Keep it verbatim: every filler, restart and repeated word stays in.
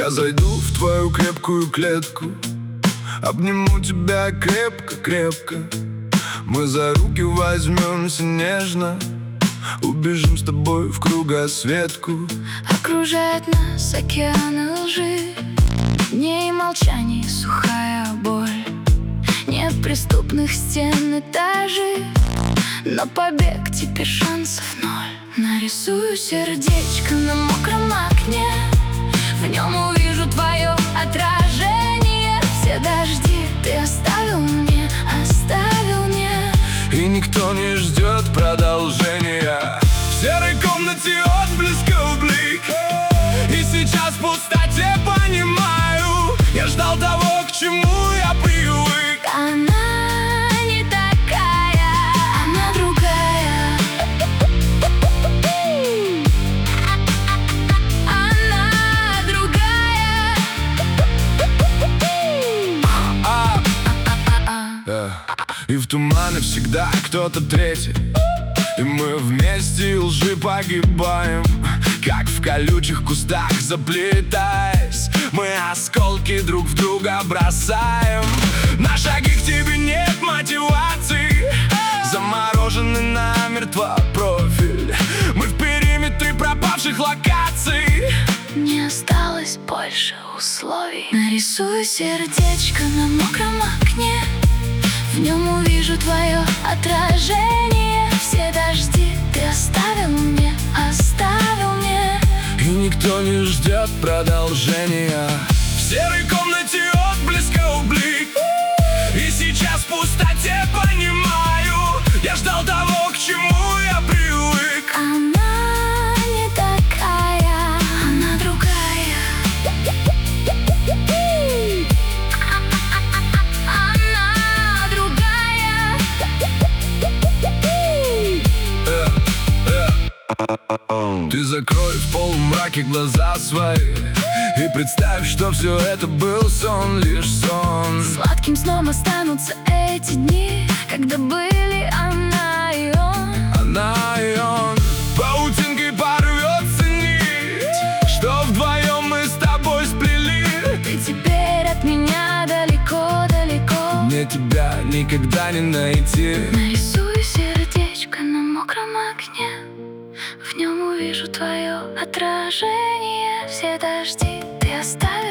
Я зайду в твою крепкую клетку, обниму тебя крепко-крепко. Мы за руки возьмемся нежно, убежим с тобой в кругосветку. Окружает нас океаны лжи, дней молчаний сухая боль. Нет преступных стен, этажей, но побег теперь шансов ноль. Нарисую сердечко на мокром окне, в нем увижу твое отражение. Все дожди ты оставил мне, оставил мне, и никто не ждет продолжения. В серой комнате отблеска в блик, и сейчас в пустоте понимаю, я ждал того, к чему я привык. Она не такая, она другая. Она другая. А, да. И в тумане всегда кто-то третий, и мы вместе лжи погибаем, как в колючих кустах заплетаясь. Мы осколки друг в друга бросаем. На шаги к тебе нет мотивации, замороженный намертво профиль. Мы в периметре пропавших локаций. Не осталось больше условий. Нарисую сердечко на мокром окне, в нем увижу твое отражение. Все дожди ты оставил мне, оставил мне, и никто не ждет продолжения. В серой комнате отблеска в блик, и сейчас в пустоте понимаю, я ждал того, к чему я привык. Она не такая, она другая. Она другая. Ты закрой в полумраке глаза свои и представь, что все это был сон, лишь сон. Сладким сном останутся эти дни, когда были она и он. Она и он. Паутинкой порвется нить, что вдвоем мы с тобой сплели. Ты теперь от меня далеко-далеко, мне тебя никогда не найти. Нарисую сердечко на мокром окне, в нем увижу твое отражение. Все дожди ты оставил